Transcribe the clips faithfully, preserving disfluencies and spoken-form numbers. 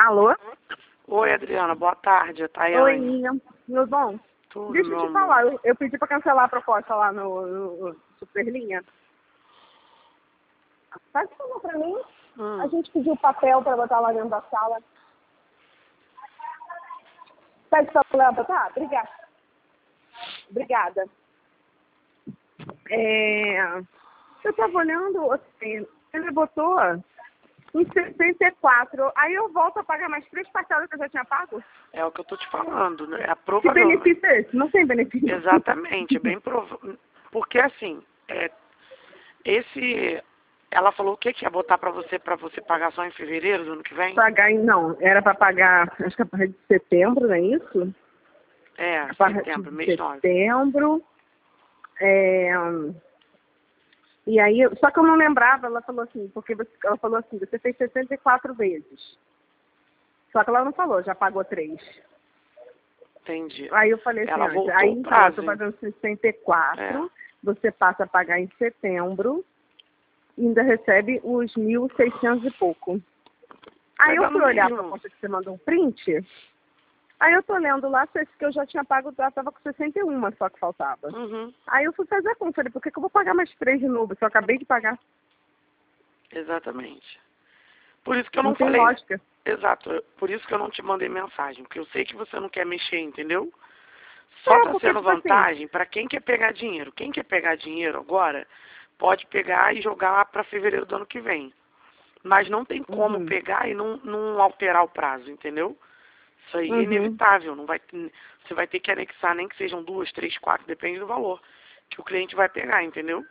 Alô? Oi, Adriana, boa tarde, é Tayane. Oi, Nina. Meu bom? Tudo, Deixa eu meu te amor. falar, eu, eu pedi pra cancelar a proposta lá no, no, no Superlinha. Faz favor pra mim. Hum. A gente pediu papel pra botar lá dentro da sala. Pede papel pra botar? Obrigada. Obrigada. É, eu tava olhando, assim, ele botou em sessenta e quatro. Aí eu volto a pagar mais três parcelas que eu já tinha pago? É o que eu tô te falando, né? É Que provável. benefício é esse? Não tem benefício. Exatamente, é bem provável. Porque assim, é, esse. Ela falou o que que ia botar pra você, pra você pagar só em fevereiro do ano que vem? Pagar em, não, era pra pagar, acho que a partir de setembro, não é isso? É, A partir setembro, de mês nove. setembro. É, e aí, só que eu não lembrava, ela falou assim, porque você, ela falou assim, você fez sessenta e quatro vezes. Só que ela não falou, já pagou três. Entendi. Aí eu falei assim, Ela antes, voltou aí o então, eu tô prazo, hein? pagando sessenta e quatro, você passa a pagar em setembro, e ainda recebe os mil e seiscentos e pouco. Aí Vai eu dar fui no olhar a mesmo. proposta que você mandou um print, aí eu tô lendo lá, que eu já tinha pago, já tava com sessenta e um só que faltava. Uhum, Aí eu fui fazer a conta, falei, por que, que eu vou pagar mais três de novo? Se eu acabei de pagar. exatamente. Por isso que eu Não não tem falei. lógica. Exato, por isso que eu não te mandei mensagem, porque eu sei que você não quer mexer, entendeu? Só É, tá porque, sendo tipo assim, vantagem para quem quer pegar dinheiro. Quem quer pegar dinheiro agora, pode pegar e jogar para fevereiro do ano que vem. Mas não tem como uhum, pegar e não, não alterar o prazo, entendeu? Isso aí é uhum. inevitável. Não vai, ter- você vai ter que anexar, nem que sejam duas, três, quatro, depende do valor que o cliente vai pegar, entendeu?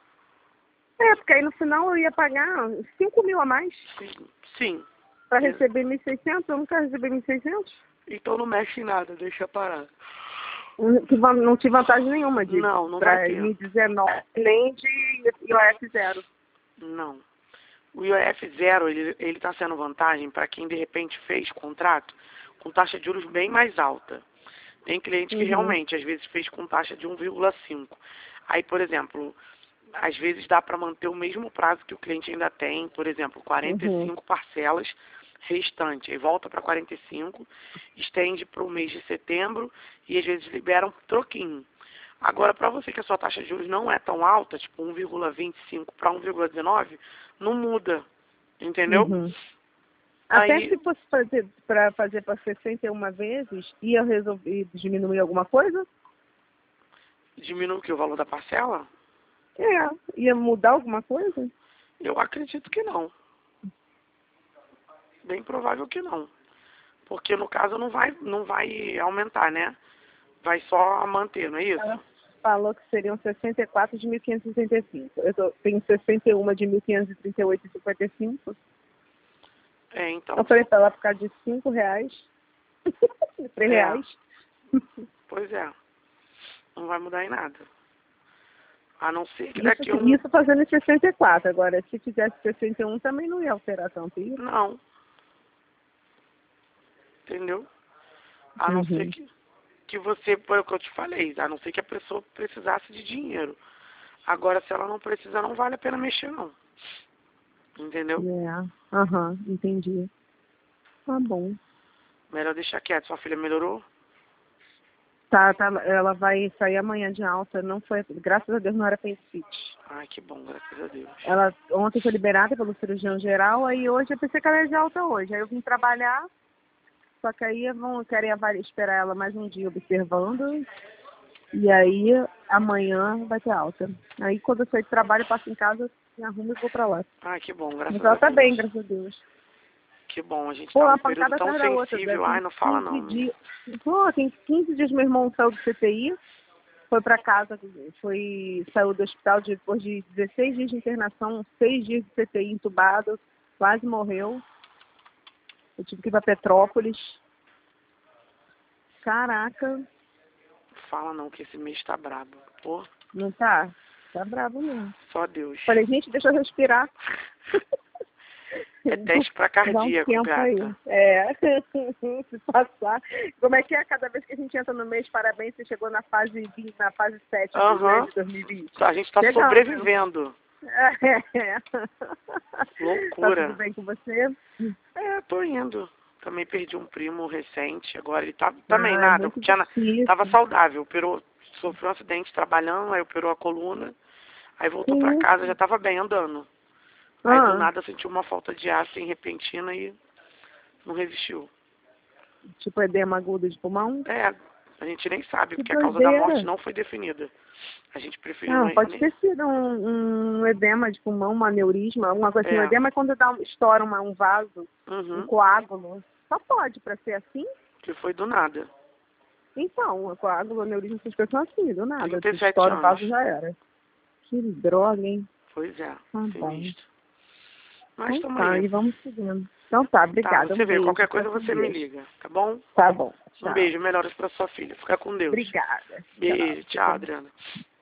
É, porque aí no final eu ia pagar cinco mil a mais Sim, sim. para Ex- receber mil e seiscentos. Eu nunca recebi mil e seiscentos. Então não mexe em nada, deixa parar. Hum, que van- Não tive vantagem nenhuma de Não, não vai para ter. dois mil e dezenove, nem de I O F zero. Não. O I O F zero, ele ele está sendo vantagem para quem de repente fez contrato com taxa de juros bem mais alta. Tem cliente que Uhum, realmente, às vezes, fez com taxa de um vírgula cinco. Aí, por exemplo, às vezes dá para manter o mesmo prazo que o cliente ainda tem, por exemplo, quarenta e uhum. cinco parcelas restante. Aí volta para quarenta e cinco, estende para o mês de setembro e às vezes libera um troquinho. Agora, para você que a sua taxa de juros não é tão alta, tipo um vírgula vinte e cinco para um vírgula dezenove, não muda, entendeu? Uhum. Até Aí se fosse fazer para fazer para sessenta e uma vezes, ia resolver diminuir alguma coisa? diminui o que? O valor da parcela? É, ia mudar alguma coisa? Eu acredito que não. Bem provável que não. Porque no caso não vai, não vai aumentar, né? Vai só manter, não é Ela isso? falou que seriam sessenta e quatro de mil quinhentos e sessenta e cinco. Eu tô, tenho sessenta e um de mil quinhentos e trinta e oito e cinquenta e cinco. É, então. Eu falei para ela ficar de cinco reais, três É, reais. pois é. Não vai mudar em nada. A não ser que Isso, daqui a um. isso fazendo em sessenta e quatro. Agora, se fizesse sessenta e um, também não ia alterar tanto isso. Não. Entendeu? A não ser Uhum. que, que você, foi o que eu te falei, a não ser que a pessoa precisasse de dinheiro. Agora, se ela não precisa, não vale a pena mexer, não. Entendeu? É, aham, entendi. Tá bom. Melhor deixar quieto. Sua filha melhorou? Tá, tá, ela vai sair amanhã de alta. Não foi, graças a Deus não era apendicite. Ai, que bom, graças a Deus. Ela ontem foi liberada pelo cirurgião geral, aí hoje eu pensei que ela era de alta hoje. Aí eu vim trabalhar, só que aí vão querem avali- esperar ela mais um dia observando. E aí amanhã vai ter alta. Aí quando eu sair de trabalho, eu passo em casa, me arrumo e vou pra lá. Ai, que bom, Mas graças ela a tá bem, Deus. graças a Deus. Que bom, a gente Pô, tá uma num período pancada tão atrás da outra. né? sensível. Ai, Tem não fala quinze não, menina. dias. Pô, tem quinze dias meu irmão saiu do C T I, foi pra casa, foi, saiu do hospital depois de dezesseis dias de internação, seis dias de C T I entubado, quase morreu. Eu tive que ir pra Petrópolis. Caraca, Fala não, que esse mês tá brabo. Pô, não tá? Tá bravo mesmo. só Deus. Falei, gente, deixa eu respirar. É teste pra Dá um cardíaco, tempo aí. gata. É, se passar. Como é que é cada vez que a gente entra no mês, parabéns, você chegou na fase vinte, na fase sete do né, Aham. de dois mil e vinte. A gente tá Chegando. sobrevivendo. É. Tá tudo Loucura. bem com você? É, tô indo. também perdi um primo recente, agora ele tá também Ah, é nada, muito tinha, na- difícil. tava saudável, operou, sofreu um acidente trabalhando, aí operou a coluna, aí voltou pra Sim. casa, já tava bem andando. Aí do Ah, nada sentiu uma falta de ar assim, repentina e não resistiu. tipo edema agudo de pulmão? É, a gente nem sabe, Que porque a causa da morte doideira. não foi definida. A gente preferiu Não, não... pode nem- ter sido um, um edema de pulmão, um aneurisma, alguma coisa assim. Um É, edema é quando dá um, estoura uma, um vaso, um uhum, coágulo. Só pode para ser assim. que foi do nada. Então, o coágulo, aneurisma, essas coisas são assim, do nada. trinta e Se sete estoura o anos. vaso, já era. Que droga, hein? Pois é, Tá bom. sinistro. Mas Então tamo tá, aí. e vamos seguindo. Então tá, Tá, obrigada. você Um vê, beijo. qualquer Fica coisa com você me Deus. liga, tá bom? Tá bom. Um Tchau. beijo, melhoras pra sua filha. Fica com Deus. Obrigada. Tchau. Beijo, Fica tchau, bem. Adriana.